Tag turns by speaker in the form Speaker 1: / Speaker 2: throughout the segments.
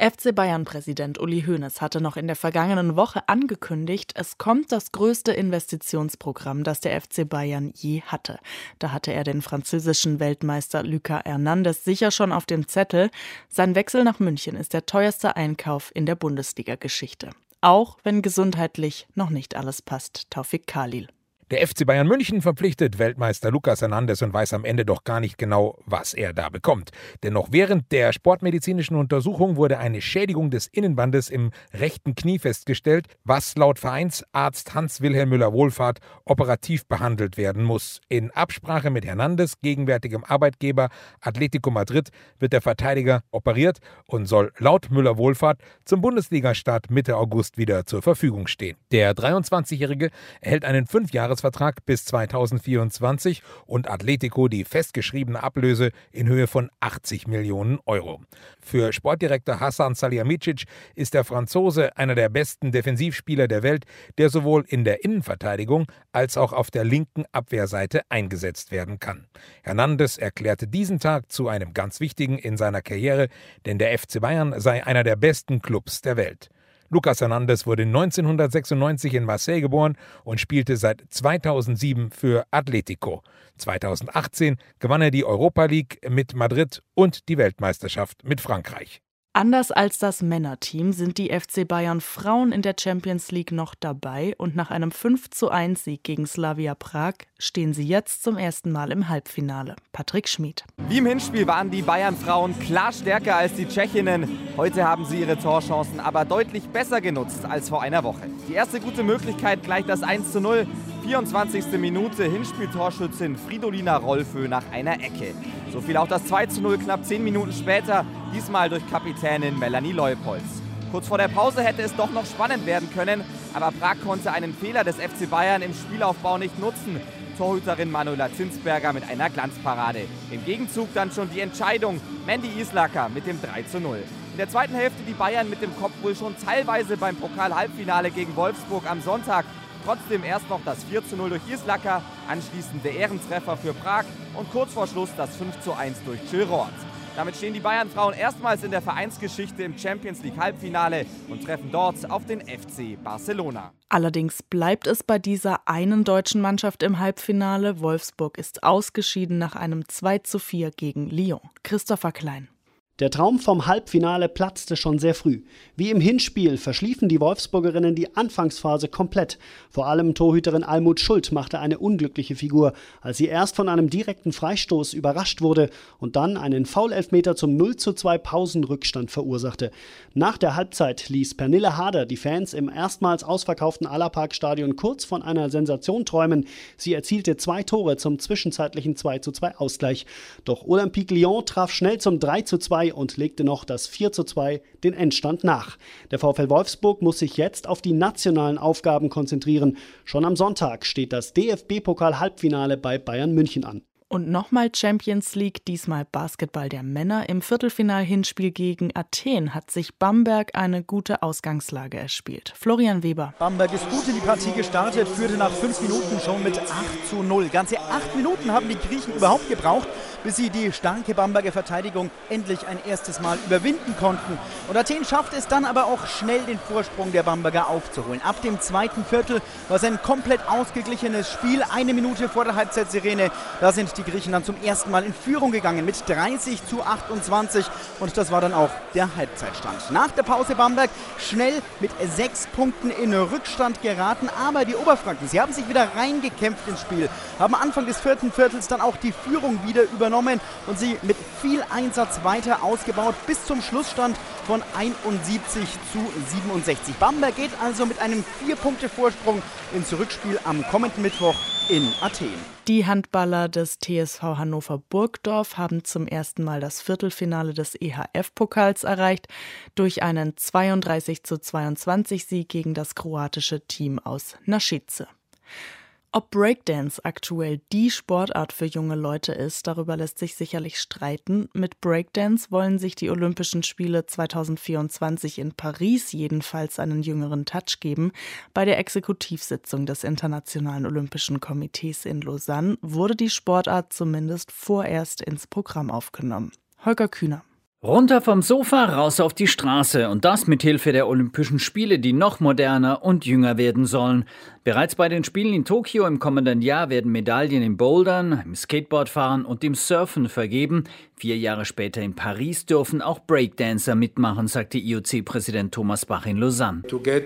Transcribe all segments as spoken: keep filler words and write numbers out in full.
Speaker 1: F C Bayern-Präsident Uli Hoeneß hatte noch in der vergangenen Woche angekündigt, es kommt das größte Investitionsprogramm, das der F C Bayern je hatte. Da hatte er den französischen Weltmeister Lucas Hernandez sicher schon auf dem Zettel. Sein Wechsel nach München ist der teuerste Einkauf in der Bundesliga-Geschichte. Auch wenn gesundheitlich noch nicht alles passt. Taufik Khalil.
Speaker 2: Der F C Bayern München verpflichtet Weltmeister Lucas Hernandez und weiß am Ende doch gar nicht genau, was er da bekommt. Denn noch während der sportmedizinischen Untersuchung wurde eine Schädigung des Innenbandes im rechten Knie festgestellt, was laut Vereinsarzt Hans-Wilhelm Müller-Wohlfahrt operativ behandelt werden muss. In Absprache mit Hernandez, gegenwärtigem Arbeitgeber Atletico Madrid, wird der Verteidiger operiert und soll laut Müller-Wohlfahrt zum Bundesligastart Mitte August wieder zur Verfügung stehen. Der dreiundzwanzigjährige erhält einen Fünfjahres Vertrag bis zweitausendvierundzwanzig und Atletico die festgeschriebene Ablöse in Höhe von achtzig Millionen Euro. Für Sportdirektor Hassan Salihamidzic ist der Franzose einer der besten Defensivspieler der Welt, der sowohl in der Innenverteidigung als auch auf der linken Abwehrseite eingesetzt werden kann. Hernandez erklärte diesen Tag zu einem ganz wichtigen in seiner Karriere, denn der F C Bayern sei einer der besten Clubs der Welt. Lucas Hernandez wurde neunzehnhundertsechsundneunzig in Marseille geboren und spielte seit zweitausendsieben für Atletico. zweitausendachtzehn gewann er die Europa League mit Madrid und die Weltmeisterschaft mit Frankreich.
Speaker 1: Anders als das Männerteam sind die F C Bayern Frauen in der Champions League noch dabei und nach einem fünf zu eins Sieg gegen Slavia Prag stehen sie jetzt zum ersten Mal im Halbfinale. Patrick Schmid.
Speaker 3: Wie im Hinspiel waren die Bayern-Frauen klar stärker als die Tschechinnen. Heute haben sie ihre Torchancen aber deutlich besser genutzt als vor einer Woche. Die erste gute Möglichkeit gleich das eins zu null. vierundzwanzigste Minute, Hinspieltorschützin Fridolina Rolfö nach einer Ecke. So fiel auch das zwei zu null knapp zehn Minuten später, diesmal durch Kapitänin Melanie Leupolz. Kurz vor der Pause hätte es doch noch spannend werden können, aber Prag konnte einen Fehler des F C Bayern im Spielaufbau nicht nutzen. Torhüterin Manuela Zinsberger mit einer Glanzparade. Im Gegenzug dann schon die Entscheidung, Mandy Islacker mit dem drei zu null. In der zweiten Hälfte die Bayern mit dem Kopf wohl schon teilweise beim Pokal-Halbfinale gegen Wolfsburg am Sonntag. Trotzdem erst noch das vier zu null durch Islacker, anschließend der Ehrentreffer für Prag und kurz vor Schluss das fünf zu eins durch Jill Roth. Damit stehen die Bayern-Frauen erstmals in der Vereinsgeschichte im Champions League-Halbfinale und treffen dort auf den F C Barcelona.
Speaker 1: Allerdings bleibt es bei dieser einen deutschen Mannschaft im Halbfinale. Wolfsburg ist ausgeschieden nach einem zwei zu vier gegen Lyon. Christopher Klein.
Speaker 4: Der Traum vom Halbfinale platzte schon sehr früh. Wie im Hinspiel verschliefen die Wolfsburgerinnen die Anfangsphase komplett. Vor allem Torhüterin Almut Schuld machte eine unglückliche Figur, als sie erst von einem direkten Freistoß überrascht wurde und dann einen Foul-Elfmeter zum null zu zwei Pausenrückstand verursachte. Nach der Halbzeit ließ Pernille Harder die Fans im erstmals ausverkauften Allerpark-Stadion kurz von einer Sensation träumen. Sie erzielte zwei Tore zum zwischenzeitlichen zwei zu zwei Ausgleich. Doch Olympique Lyon traf schnell zum drei zu zwei und legte noch das vier zu zwei den Endstand nach. Der VfL Wolfsburg muss sich jetzt auf die nationalen Aufgaben konzentrieren. Schon am Sonntag steht das D F B-Pokal-Halbfinale bei Bayern München an.
Speaker 1: Und nochmal Champions League, diesmal Basketball der Männer. Im Viertelfinal-Hinspiel gegen Athen hat sich Bamberg eine gute Ausgangslage erspielt. Florian Weber.
Speaker 5: Bamberg ist gut in die Partie gestartet, führte nach fünf Minuten schon mit acht zu null. Ganze acht Minuten haben die Griechen überhaupt gebraucht, bis sie die starke Bamberger Verteidigung endlich ein erstes Mal überwinden konnten. Und Athen schafft es dann aber auch schnell, den Vorsprung der Bamberger aufzuholen. Ab dem zweiten Viertel war es ein komplett ausgeglichenes Spiel. Eine Minute vor der Halbzeitsirene, da sind die Griechen dann zum ersten Mal in Führung gegangen mit dreißig zu achtundzwanzig und das war dann auch der Halbzeitstand. Nach der Pause Bamberg schnell mit sechs Punkten in Rückstand geraten, aber die Oberfranken, sie haben sich wieder reingekämpft ins Spiel, haben Anfang des vierten Viertels dann auch die Führung wieder übernommen und sie mit viel Einsatz weiter ausgebaut bis zum Schlussstand von einundsiebzig zu siebenundsechzig. Bamberg geht also mit einem vier Punkte Vorsprung ins Rückspiel am kommenden Mittwoch in Athen.
Speaker 1: Die Handballer des T S V Hannover Burgdorf haben zum ersten Mal das Viertelfinale des E H F-Pokals erreicht durch einen zweiunddreißig zu zweiundzwanzig Sieg gegen das kroatische Team aus Naschice. Ob Breakdance aktuell die Sportart für junge Leute ist, darüber lässt sich sicherlich streiten. Mit Breakdance wollen sich die Olympischen Spiele zweitausendvierundzwanzig in Paris jedenfalls einen jüngeren Touch geben. Bei der Exekutivsitzung des Internationalen Olympischen Komitees in Lausanne wurde die Sportart zumindest vorerst ins Programm aufgenommen. Holger Kühner.
Speaker 6: Runter vom Sofa, raus auf die Straße und das mit Hilfe der Olympischen Spiele, die noch moderner und jünger werden sollen. Bereits bei den Spielen in Tokio im kommenden Jahr werden Medaillen im Bouldern, im Skateboardfahren und im Surfen vergeben. Vier Jahre später in Paris dürfen auch Breakdancer mitmachen, sagte I O C-Präsident Thomas Bach in Lausanne.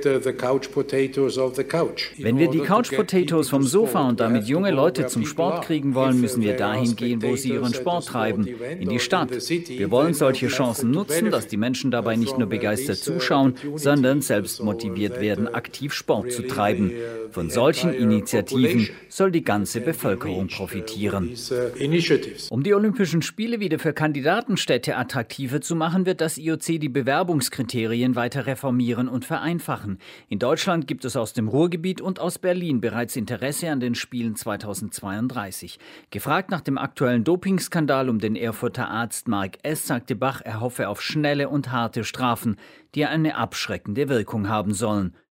Speaker 6: Wenn wir die Couch Potatoes vom Sofa und damit junge Leute zum Sport kriegen wollen, müssen wir dahin gehen, wo sie ihren Sport treiben, in die Stadt. Wir wollen solche Chancen nutzen, dass die Menschen dabei nicht nur begeistert zuschauen, sondern selbst motiviert werden, aktiv Sport zu treiben. Von solchen Initiativen soll die ganze Bevölkerung profitieren. Um die Olympischen Spiele wieder für Kandidatenstädte attraktiver zu machen, wird das I O C die Bewerbungskriterien weiter reformieren und vereinfachen. In Deutschland gibt es aus dem Ruhrgebiet und aus Berlin bereits Interesse an den Spielen zweitausendzweiunddreißig. Gefragt nach dem aktuellen Dopingskandal um den Erfurter Arzt Mark S. sagte Bach, er hoffe auf schnelle und harte Strafen, die eine abschreckende Wirkung haben sollen.